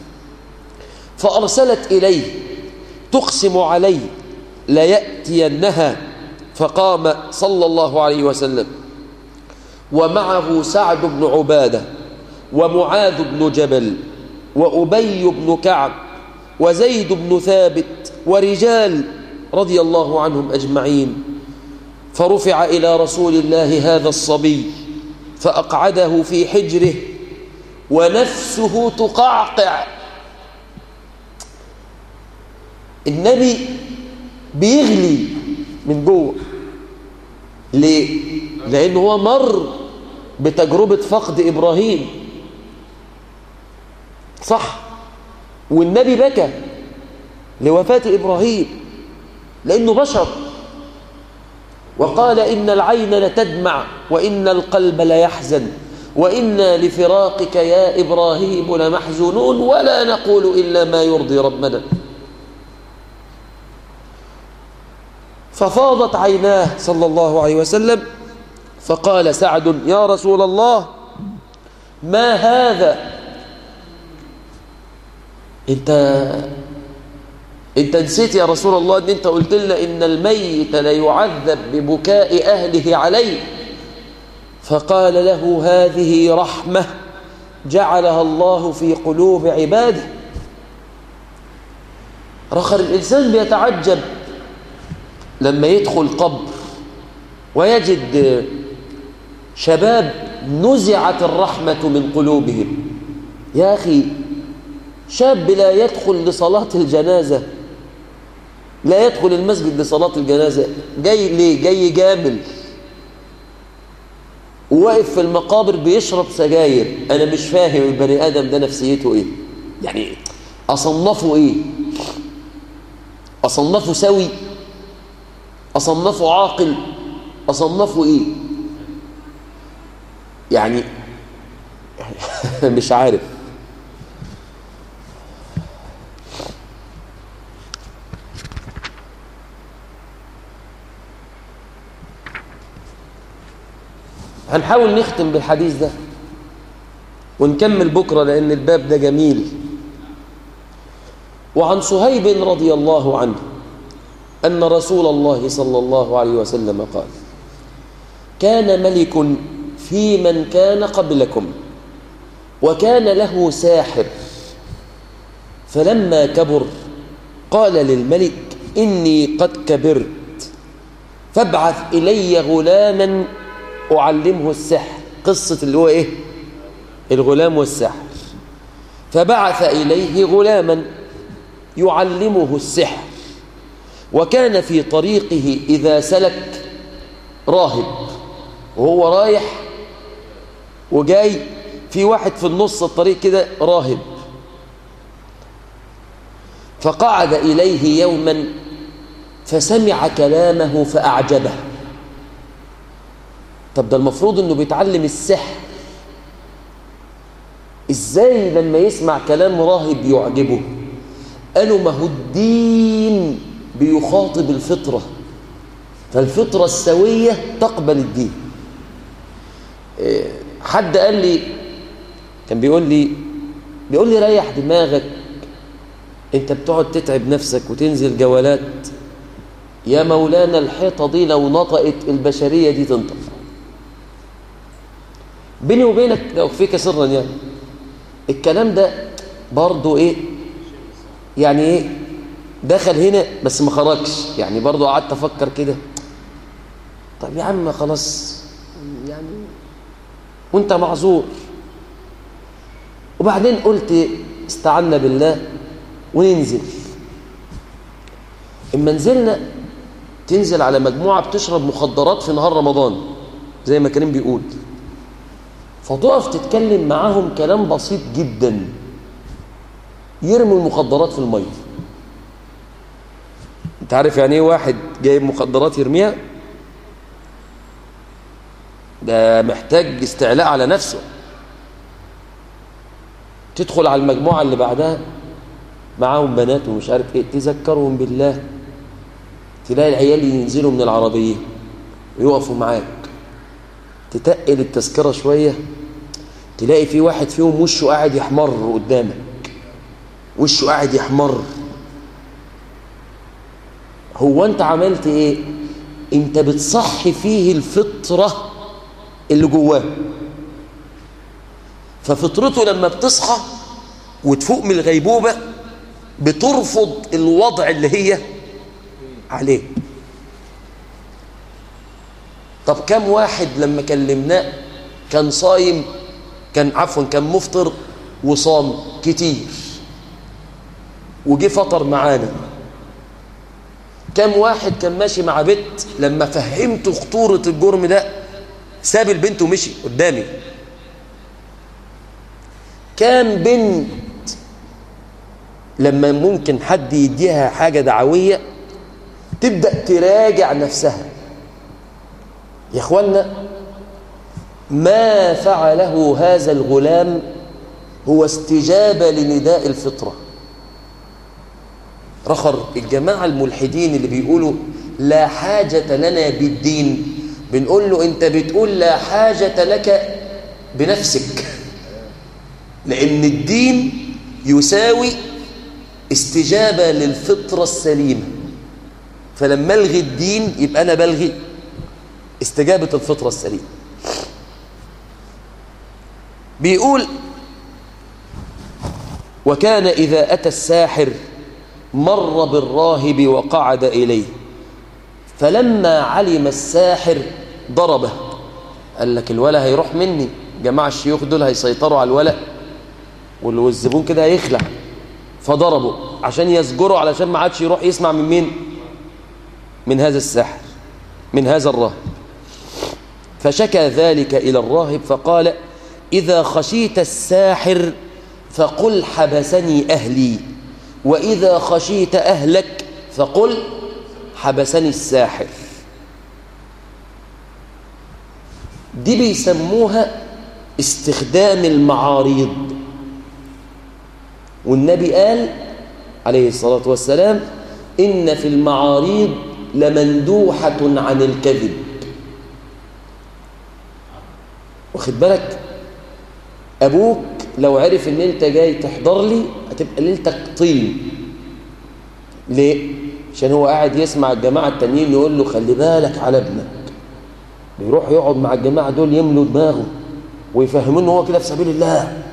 فأرسلت إليه تقسم عليه ليأتينها، فقام صلى الله عليه وسلم ومعه سعد بن عبادة ومعاذ بن جبل وأبي بن كعب وزيد بن ثابت ورجال رضي الله عنهم أجمعين. فرفع إلى رسول الله هذا الصبي فأقعده في حجره ونفسه تقعقع. النبي بيغلي من جوه. ليه؟ لأنه هو مر بتجربة فقد إبراهيم، صح؟ والنبي بكى لوفاة إبراهيم لأنه بشر، وقال: إن العين لتدمع وإن القلب ليحزن وإنا لفراقك يا إبراهيم لمحزونون ولا نقول إلا ما يرضي ربنا. ففاضت عيناه صلى الله عليه وسلم، فقال سعد: يا رسول الله ما هذا؟ انت انت نسيت يا رسول الله ان انت قلت لنا ان الميت لا يعذب ببكاء اهله عليه. فقال له: هذه رحمة جعلها الله في قلوب عباده. رخر الإنسان بيتعجب لما يدخل قبر ويجد شباب نزعت الرحمة من قلوبهم. يا أخي، شاب لا يدخل لصلاة الجنازة، لا يدخل المسجد لصلاة الجنازة، جاي ليه؟ جاي جامل. وواقف في المقابر بيشرب سجاير، أنا مش فاهم البني آدم ده نفسيته إيه؟ يعني أصنفه إيه؟ أصنفه سوي؟ أصنفه عاقل؟ أصنفه إيه؟ يعني مش عارف. هنحاول نختم بالحديث ده ونكمل بكرة لأن الباب ده جميل. وعن صهيب رضي الله عنه أن رسول الله صلى الله عليه وسلم قال: كان ملك في من كان قبلكم وكان له ساحر، فلما كبر قال للملك: إني قد كبرت فابعث إلي غلاما أعلمه السحر. قصة اللي هو إيه؟ الغلام والسحر. فبعث إليه غلاما يعلمه السحر، وكان في طريقه إذا سلك راهب، وهو رايح وجاي في واحد في النص الطريق كده راهب، فقعد إليه يوما فسمع كلامه فأعجبه. طب ده المفروض انه بيتعلم السحر، ازاي لما يسمع كلام راهب يعجبه؟ قالوا ما هو الدين بيخاطب الفطرة، فالفطرة السوية تقبل الدين. حد قال لي، كان بيقول لي بيقول لي ريح دماغك، انت بتقعد تتعب نفسك وتنزل جولات، يا مولانا الحيطة دي لو نطقت البشرية دي تنطق. بيني وبينك لو فيك سرا، يعني الكلام ده برضو ايه يعني ايه دخل هنا بس ما خرجش، يعني برضو قعدت افكر كده، طب يا عم خلاص يعني وانت معذور. وبعدين قلت استعنا بالله وننزل. اما نزلنا تنزل على مجموعة بتشرب مخدرات في نهار رمضان زي ما كريم بيقول، فتقف تتكلم معاهم كلام بسيط جدا، يرموا المخدرات في المية. انت عارف يعني ايه واحد جايب مخدرات يرميها؟ ده محتاج استعلاء على نفسه. تدخل على المجموعة اللي بعدها معاهم بنات ومش عارف ايه، تذكرهم بالله، تلاقي العيال ينزلوا من العربية ويقفوا معاك، تتقل التذكرة شوية، تلاقي في واحد فيهم وشه قاعد يحمر قدامك، وشه قاعد يحمر. هو انت عملت ايه؟ انت بتصحي فيه الفطرة اللي جواه، ففطرته لما بتصحى وتفوق من الغيبوبة بترفض الوضع اللي هي عليه. طب كم واحد لما كلمناه كان صايم، كان عفوا كان مفطر وصام كتير وجي فطر معانا؟ كم واحد كان ماشي مع بنت لما فهمته خطورة الجرم ده ساب البنت ومشي قدامي؟ كم بنت لما ممكن حد يديها حاجة دعوية تبدأ تراجع نفسها؟ يا اخوانا، ما فعله هذا الغلام هو استجابة لنداء الفطرة. رخر الجماعة الملحدين اللي بيقولوا لا حاجة لنا بالدين، بنقول له انت بتقول لا حاجة لك بنفسك، لأن الدين يساوي استجابة للفطرة السليمة، فلما ألغي الدين يبقى أنا بلغي استجابة الفطرة السليمة. بيقول: وكان إذا أتى الساحر مر بالراهب وقعد إليه، فلما علم الساحر ضربه. قال لك الولا هيروح مني، جماعة الشيوخ دول هيسيطروا على الولا والزبون كده هيخلع، فضربه عشان يزجره، علشان ما عادش يروح يسمع من مين؟ من هذا الساحر، من هذا الراهب. فشكى ذلك إلى الراهب فقال: إذا خشيت الساحر فقل حبسني أهلي، وإذا خشيت أهلك فقل حبسني الساحر. دي بيسموها استخدام المعاريض. والنبي قال عليه الصلاة والسلام: إن في المعاريض لمندوحة عن الكذب. واخد بالك؟ أبوك لو عرف إن أنت جاي تحضر لي هتبقى ليلتك طين. ليه؟ عشان هو قاعد يسمع الجماعة التانيين يقول له خلي بالك على ابنك، يروح يقعد مع الجماعة دول يملوا دماغه ويفهمون هو كده في سبيل الله،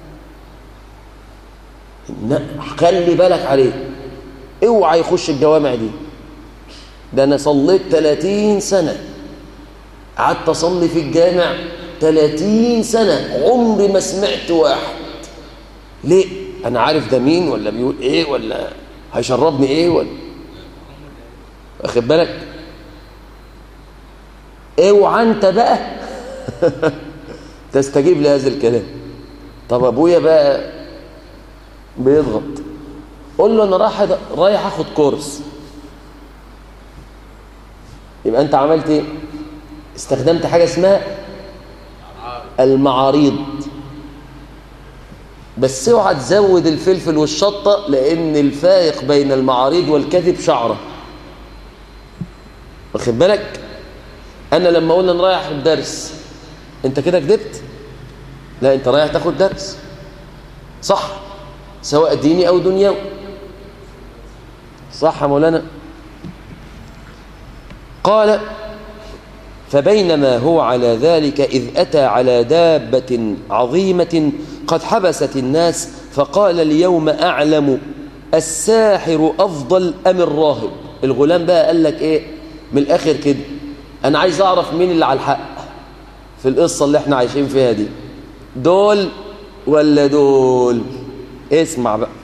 خلي بالك عليه، اوعى يخش الجوامع دي. ده انا صليت ثلاثين سنة، قعدت اصلي في الجامع ثلاثين سنة، عمري ما سمعت واحد. ليه؟ انا عارف ده مين ولا بيقول ايه ولا هيشربني ايه ولا واخد بالك؟ اوعى انت بقى تستجيب لهذا الكلام. طب ابويا بقى بيضغط، قول له انا رايح رايح اخد كورس. يبقى انت عملت ايه؟ استخدمت حاجه اسمها المعاريض. بس اوعى تزود الفلفل والشطه، لان الفارق بين المعاريض والكذب شعره. واخد بالك؟ انا لما اقول انا رايح اخد درس، انت كده كذبت؟ لا، انت رايح تاخد درس، صح؟ سواء ديني او دنيوي، صح يا مولانا؟ قال: فبينما هو على ذلك إذ أتى على دابة عظيمة قد حبست الناس، فقال: اليوم أعلم الساحر أفضل أم الراهب؟ الغلام بقى قال لك إيه من الآخر كده؟ أنا عايز أعرف مين اللي على الحق في القصة اللي احنا عايشين فيها دي، دول ولا دول؟ اسمع بقى.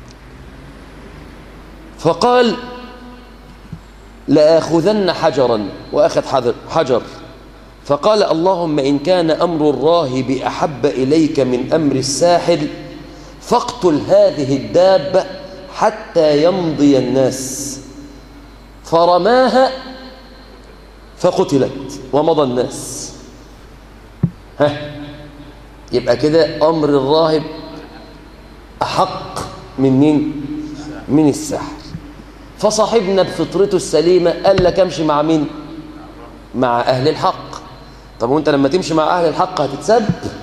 فقال: لآخذن حجرا، وأخذ حجر. فقال: اللهم إن كان أمر الراهب أحب إليك من أمر الساحر فاقتل هذه الدابة حتى يمضي الناس. فرماها فقتلت ومضى الناس. ها، يبقى كده أمر الراهب أحق من مين؟ من الساحر. فصاحبنا بفطرته السليمة قال لك امشي مع مين؟ مع أهل الحق. طب وانت لما تمشي مع أهل الحق هتتسب؟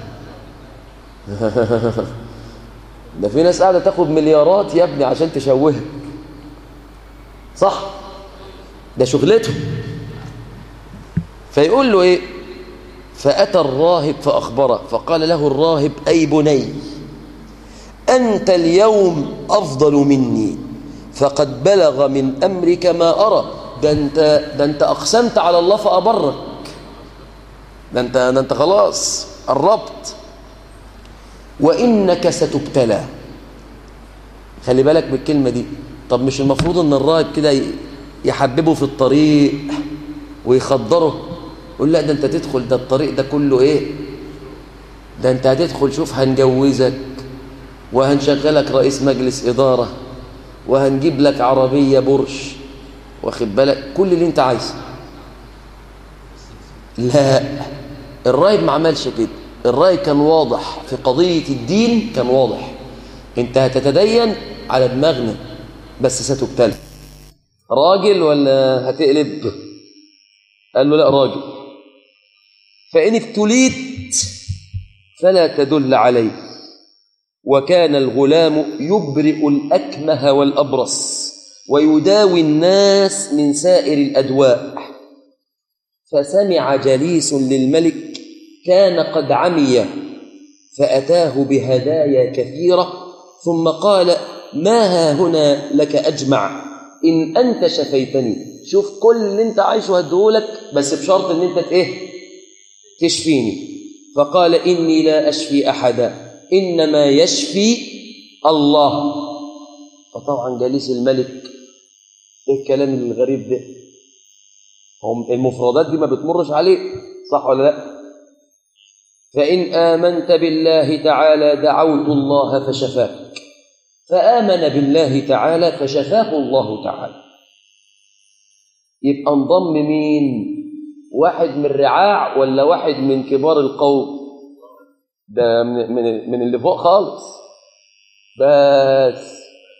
ده في ناس قاعدة تاخد مليارات يا ابني عشان تشوهك، صح؟ ده شغلته. فيقول له ايه؟ فأتى الراهب فأخبره، فقال له الراهب: أي بني، أنت اليوم أفضل مني، فقد بلغ من أمرك ما أرى. ده أنت, ده أنت أقسمت على الله فأبرك، ده أنت, ده أنت خلاص قربت، وإنك ستبتلى. خلي بالك بالكلمة دي. طب مش المفروض أن الراهب كده يحببه في الطريق ويخدره، يقول لا ده أنت تدخل، ده الطريق ده كله إيه؟ ده أنت هتدخل، شوف هنجوزك وهنشغلك رئيس مجلس إدارة وهنجيب لك عربية بورش، واخد بالك، كل اللي انت عايزه. لا، الراهب ما عملش كده. الراهب كان واضح في قضية الدين، كان واضح انت هتتدين على دماغنا بس ستبتلى. راجل ولا هتقلب؟ قال له لا راجل. فإن ابتليت فلا تدل عليه. وكان الغلام يبرئ الأكمه والأبرص ويداوي الناس من سائر الأدواء. فسمع جليس للملك كان قد عمي، فأتاه بهدايا كثيرة، ثم قال: ما ها هنا لك أجمع إن أنت شفيتني. شوف كل اللي أنت عايشه هديهولك، بس بشرط أن أنت إيه؟ تشفيني. فقال: إني لا أشفي أحدا، إنما يشفي الله. فطبعا جليس الملك ايه الكلام الغريب ده؟ هم المفردات دي ما بتمرش عليه، صح ولا لا؟ فإن آمنت بالله تعالى دعوت الله فشفاك، فآمن بالله تعالى فشفاه الله تعالى. يبقى انضم مين؟ واحد من الرعاع ولا واحد من كبار القوم؟ ده من, من, من اللي فوق خالص. بس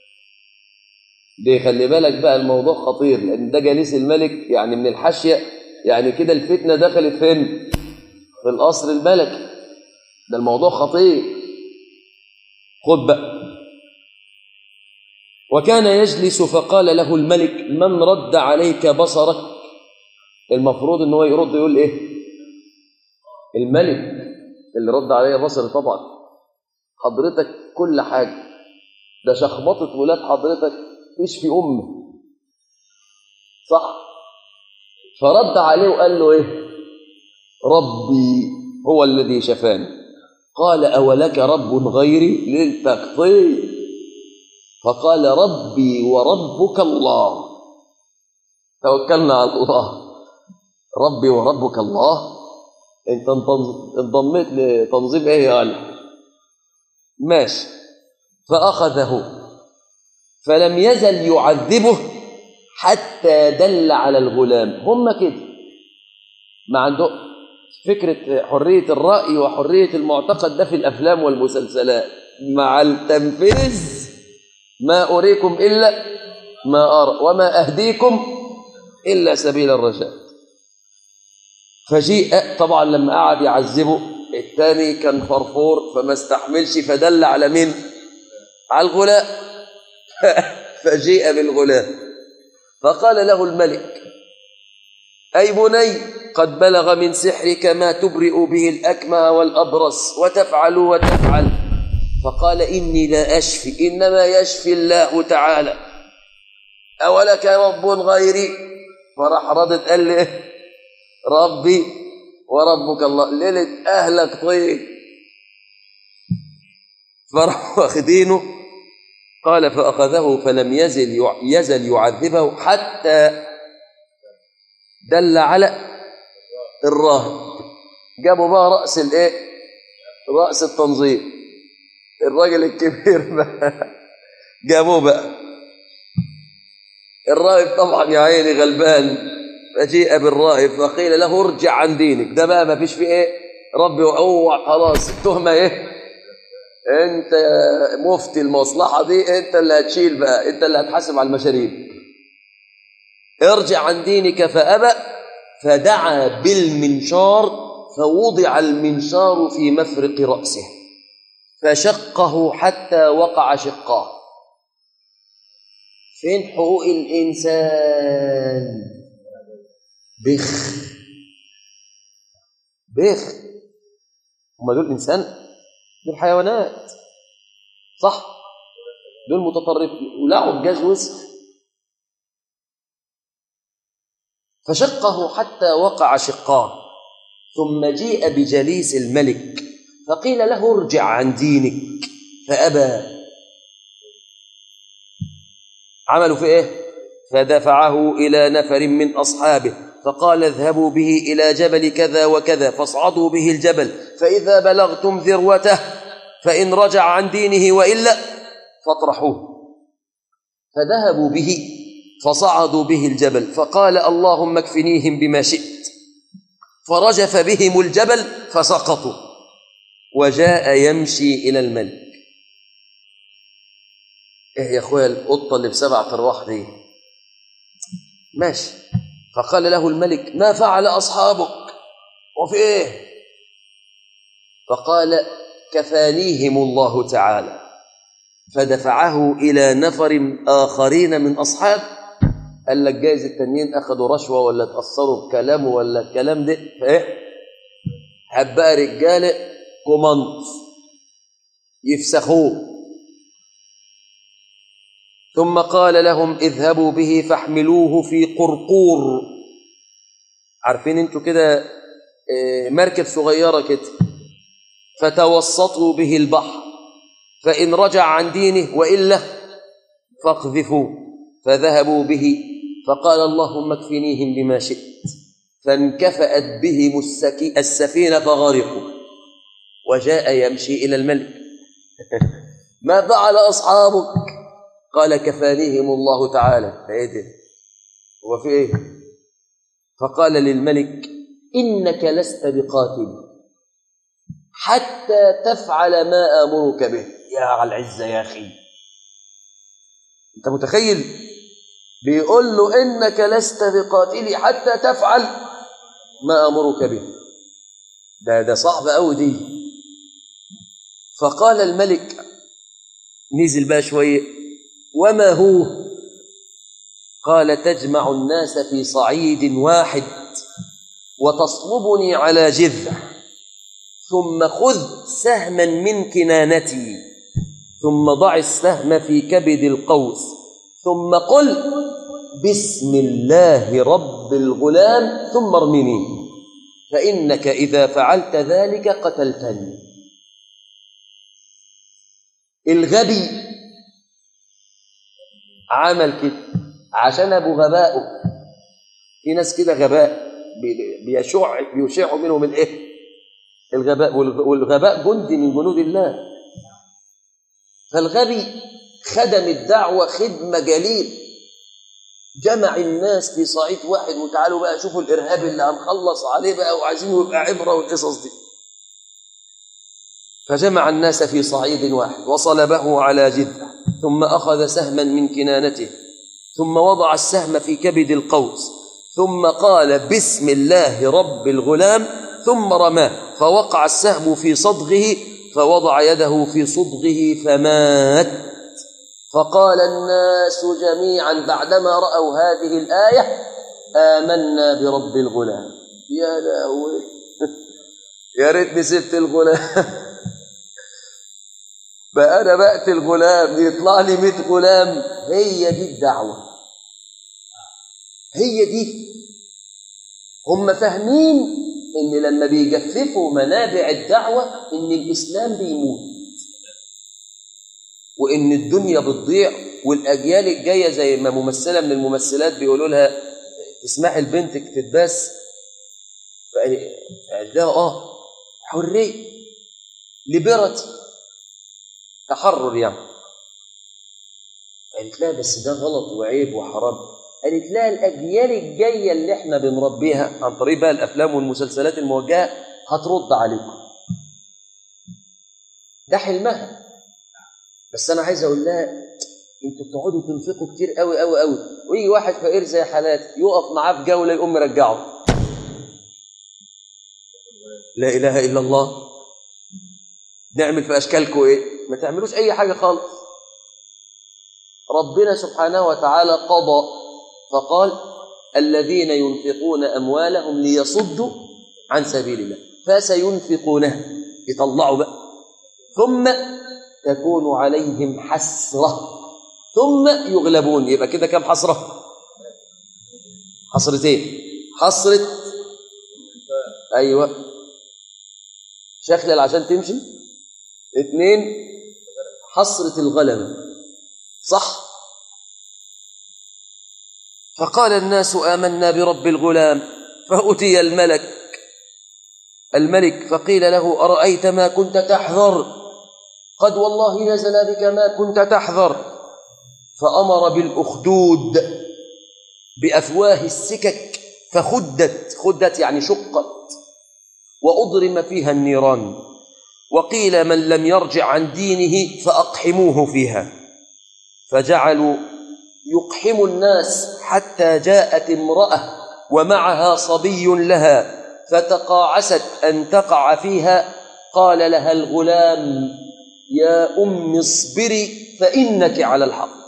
دي خلي بالك بقى، الموضوع خطير، لأن ده جليس الملك يعني من الحاشية، يعني كده الفتنة دخلت فين؟ في القصر الملكي. ده الموضوع خطير. خد بقى. وكان يجلس فقال له الملك: من رد عليك بصرك؟ المفروض ان هو يرد يقول ايه؟ الملك اللي رد عليا بصري. طبعا حضرتك كل حاجه، ده شخبطه ولاد حضرتك تشفي امه، صح؟ فرد عليه وقال له ايه؟ ربي هو الذي شفاني. قال: اولك رب غيري؟ للتقطيع. فقال: ربي وربك الله. توكلنا على الله. ربي وربك الله. انت انضميت لتنظيم ايه يا ولد؟ ماشي. فأخذه فلم يزل يعذبه حتى دل على الغلام. هم كده ما عنده فكرة حرية الرأي وحرية المعتقد، ده في الأفلام والمسلسلات. مع التنفيذ ما أريكم إلا ما أرى وما أهديكم إلا سبيل الرشاد. فجيء طبعا لما قعد يعذبه الثاني كان فرفور فما استحملش، فدل على مين؟ على الغلام. فجيء بالغلام فقال له الملك: أي بني، قد بلغ من سحرك ما تبرئ به الأكمى والأبرص وتفعل وتفعل. فقال: إني لا أشفي، إنما يشفي الله تعالى. أولك رب غيري؟ فراح ردد قال لي: ربي وربك الله. ليلة أهلك طيب. فراح واخدينه. قال: فأخذه فلم يزل يزل يعذبه حتى دل على الراهب. جابوا بقى رأس الايه؟ رأس التنظيم، الراجل الكبير بقى. جابوه بقى. الراهب طبعا يا عيني غلبان. فجيء بالراهب فقيل له: ارجع عن دينك. ده بقى ما فيش فيه ايه؟ ربي وأوع، خلاص التهمه ايه؟ انت مفتي المصلحه دي، انت اللي هتشيل بقى، انت اللي هتحاسب على المشاريب. ارجع عن دينك. فأبى. فدعا بالمنشار فوضع المنشار في مفرق رأسه فشقه حتى وقع شقاه. فين حقوق الإنسان؟ بخ بخ. هم دول إنسان؟ دول حيوانات، صح؟ دول متطرفين ولعوا بجاز وسخ. فشقه حتى وقع شقاه. ثم جيء بجليس الملك فقيل له: ارجع عن دينك. فأبى. عملوا في ايه؟ فدفعه إلى نفر من أصحابه فقال: اذهبوا به إلى جبل كذا وكذا فاصعدوا به الجبل، فإذا بلغتم ذروته فإن رجع عن دينه وإلا فاطرحوه. فذهبوا به فصعدوا به الجبل فقال: اللهم اكفنيهم بما شئت. فرجف بهم الجبل فسقطوا. وجاء يمشي إلى الملك. ايه يا اخويا القطه اللي بسبعة ارواح دي؟ ماشي. فقال له الملك: ما فعل اصحابك؟ وفي ايه؟ فقال: كفانيهم الله تعالى. فدفعه الى نفر اخرين من اصحاب. قال لك جايز التانيين اخذوا رشوه ولا اتاثروا بكلامه ولا الكلام ده، فايه هبقى رجاله كومانت يفسخوه. ثم قال لهم: اذهبوا به فاحملوه في قرقور. عارفين انتوا كده مركب صغيرة كده، فتوسطوا به البحر، فإن رجع عن دينه وإلا فاقذفوه. فذهبوا به فقال: اللهم اكفنيهم بما شئت. فانكفأت بهم السفينة فغرقوا، وجاء يمشي إلى الملك. ما فعل أصحابك؟ قال كفانيهم الله تعالى. ايه ده؟ هو في ايه؟ فقال للملك إنك لست بقاتل حتى تفعل ما آمرك به. يا على العزة يا أخي، أنت متخيل؟ بيقول له إنك لست بقاتلي حتى تفعل ما أمرك به. ده ده صعب أوي دي. فقال الملك، نزل بقى شوية، وما هو؟ قال تجمع الناس في صعيد واحد وتصلبني على جذع، ثم خذ سهما من كنانتي، ثم ضع السهم في كبد القوس، ثم قل بسم الله رب الغلام ثم ارمني، فإنك إذا فعلت ذلك قتلتني. الغبي عمل كده عشان أبو غبائه. في ناس كده غباء بيشع بيشع منهم الإيه؟ الغباء، والغباء جندي من جنود الله. فالغبي خدم الدعوة خدمة جليل، جمع الناس في صعيد واحد، وتعالوا بقى شوفوا الإرهاب اللي هنخلص عليه بقى وعايزين يبقى عبرة والقصص دي. فجمع الناس في صعيد واحد وصلبه على جذع، ثم أخذ سهما من كنانته، ثم وضع السهم في كبد القوس، ثم قال بسم الله رب الغلام ثم رماه، فوقع السهم في صدغه، فوضع يده في صدغه فمات. فقال الناس جميعا بعدما رأوا هذه الآية آمنا برب الغلام. يا لهوي، يا ريتني سبت الغلام. بقى أنا بقتل غلام يطلع لي مئة غلام. هي دي الدعوة، هي دي. هم فاهمين إن لما بيجففوا منابع الدعوة إن الإسلام بيموت وإن الدنيا بتضيع، والأجيال الجاية زي ما ممثلة من الممثلات بيقولوا لها اسمحي لبنتك تتباس، قالت لها آه حرية، ليبرتي، تحرر يعني. قالت لها بس ده غلط وعيب وحرام. قالت لها الأجيال الجاية اللي احنا بنربيها عن طريق بقى الأفلام والمسلسلات الموجهة هترد عليكم. ده حلمها. بس أنا عايز أقول لها أنتوا بتقعدوا تنفقوا كتير قوي قوي قوي، ويجي واحد فقير زي حالاتي يقف معاه في جولة يقوم مرجعه. لا إله إلا الله. نعمل في أشكالكم إيه؟ ما تعملوش أي حاجة خالص. ربنا سبحانه وتعالى قضى فقال الذين ينفقون أموالهم ليصدوا عن سبيل الله فسينفقونها، يطلعوا بقى، ثم تكون عليهم حسرة ثم يغلبون. يبقى كده كم حسرة؟ حسرتين. حسرة أيوة شخلل عشان تمشي. اثنين حسرة الغلبة. صح؟ فقال الناس آمنا برب الغلام، فأتي الملك الملك فقيل له أرأيت ما كنت تحذر؟ قد والله نزل بك ما كنت تحذر. فأمر بالأخدود بأفواه السكك فخدت، خدت يعني شقت، وأضرم فيها النيران. وقيل من لم يرجع عن دينه فأقحموه فيها. فجعلوا يقحموا الناس حتى جاءت امرأة ومعها صبي لها فتقاعست أن تقع فيها. قال لها الغلام يا أم اصبري فإنك على الحق.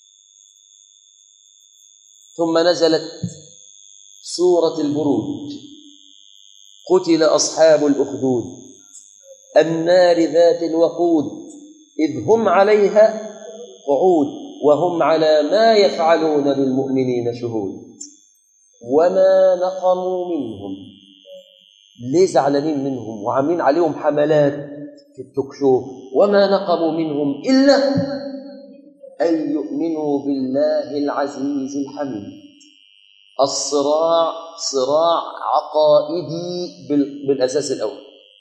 ثم نزلت سورة البروج. قتل أصحاب الأخدود النار ذات الوقود إذ هم عليها قعود وهم على ما يفعلون بالمؤمنين شهود. وما نقموا منهم، ليه زعلانين منهم وعاملين عليهم حملات في التوكشو؟ وما نقموا منهم إلا أن يؤمنوا بالله العزيز الحميد. الصراع صراع عقائدي بالأساس الأول،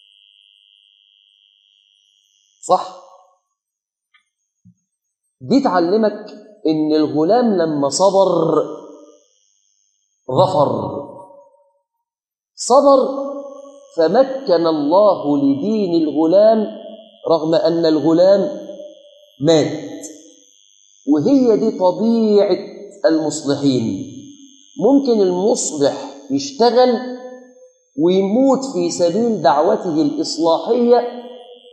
صح؟ دي تعلمك إن الغلام لما صبر ظفر، صبر فمكن الله لدين الغلام رغم أن الغلام مات. وهي دي طبيعة المصلحين. ممكن المصلح يشتغل ويموت في سبيل دعوته الإصلاحية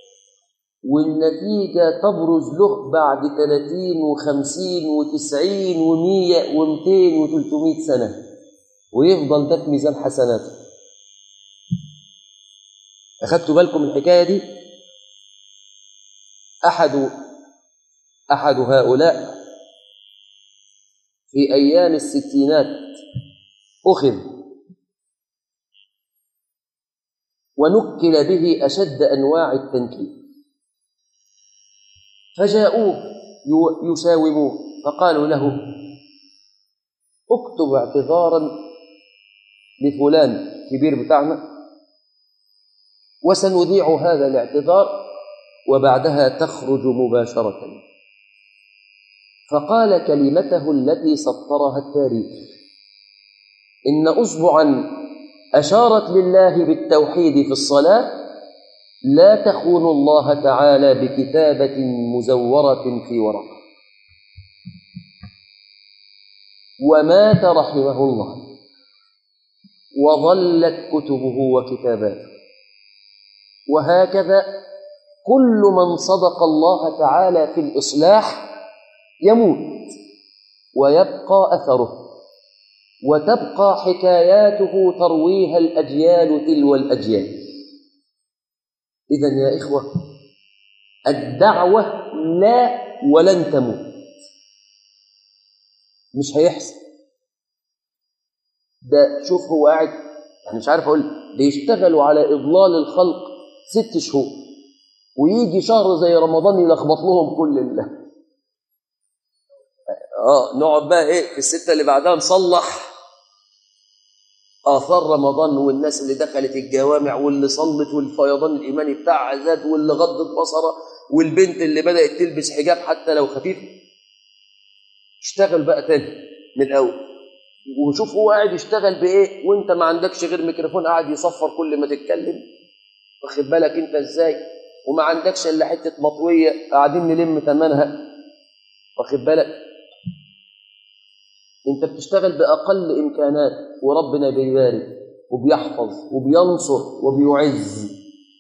والنتيجة تبرز له بعد ثلاثين وخمسين وتسعين ومية ومتين وثلاثمائة سنة، ويفضل ده في ميزان حسناته. أخذتوا بالكم الحكاية دي؟ أحد أحد هؤلاء في أيام الستينات أخذ ونكل به أشد أنواع التنكيل، فجاءوه يساوموه فقالوا له اكتب اعتذارا لفلان كبير بتاعنا وسنذيع هذا الاعتذار وبعدها تخرج مباشرة. فقال كلمته التي سطرها التاريخ: إن أصبعا أشارت لله بالتوحيد في الصلاة لا تخون الله تعالى بكتابة مزورة في ورقة. ومات رحمه الله وظلت كتبه وكتاباته. وهكذا كل من صدق الله تعالى في الإصلاح يموت ويبقى أثره، وتبقى حكاياته ترويها الأجيال تلو الأجيال. إذن يا إخوة، الدعوة لا ولن تموت، مش هيحصل. ده شوف هو قاعد، يعني مش عارف أقول، بيشتغلوا على إضلال الخلق ست شهور، ويجي شهر زي رمضان يلخبط لهم كل الله. اه نقعد بقى ايه في الستة اللي بعدها نصلح آثار رمضان، والناس اللي دخلت الجوامع واللي صلت والفيضان الإيماني بتاعها زاد واللي غضت بصره والبنت اللي بدأت تلبس حجاب حتى لو خفيف. اشتغل بقى تاني من الأول وشوف هو قاعد يشتغل بإيه وانت ما عندكش غير ميكروفون قاعد يصفر كل ما تتكلم، واخد بالك انت ازاي، وما عندكش الا حتة مطوية قاعدين نلم ثمنها، واخد بالك. انت بتشتغل بأقل إمكانات وربنا بيبارك وبيحفظ وبينصر وبيعز.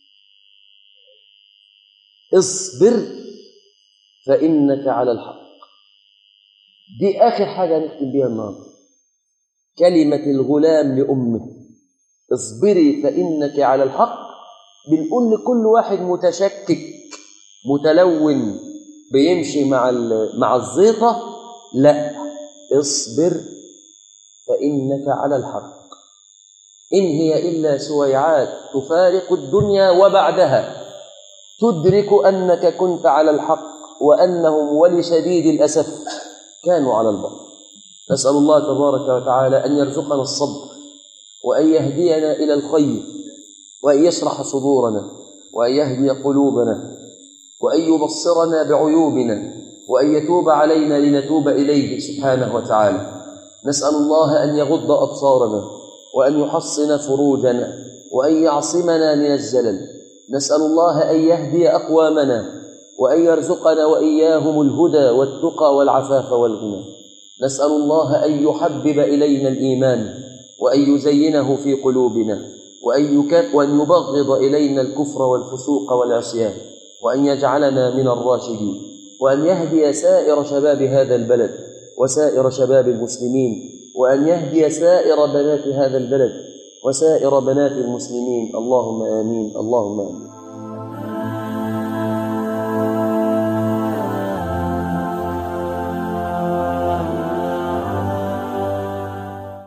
اصبر فإنك على الحق. دي آخر حاجة نختم بيها النهارده، كلمة الغلام لأمه اصبري فإنك على الحق. بنقول لكل واحد متشكك متلون بيمشي مع مع الزيطة، لا، اصبر فإنك على الحق. إن هي إلا سويعات تفارق الدنيا وبعدها تدرك أنك كنت على الحق وأنهم ولشديد الأسف كانوا على الباطل. نسأل الله تبارك وتعالى أن يرزقنا الصبر وأن يهدينا إلى الخير وأن يشرح صدورنا وأن يهدي قلوبنا وأن يبصرنا بعيوبنا وأن يتوب علينا لنتوب إليه سبحانه وتعالى. نسأل الله أن يغض أبصارنا وأن يحصن فروجنا وأن يعصمنا من الزلل. نسأل الله أن يهدي أقوامنا وأن يرزقنا وإياهم الهدى والتقى والعفاف والغنى. نسأل الله أن يحبب إلينا الإيمان وأن يزينه في قلوبنا وأن يبغض إلينا الكفر والفسوق والعصيان وأن يجعلنا من الراشدين وأن يهدي سائر شباب هذا البلد وسائر شباب المسلمين وأن يهدي سائر بنات هذا البلد وسائر بنات المسلمين. اللهم آمين اللهم آمين.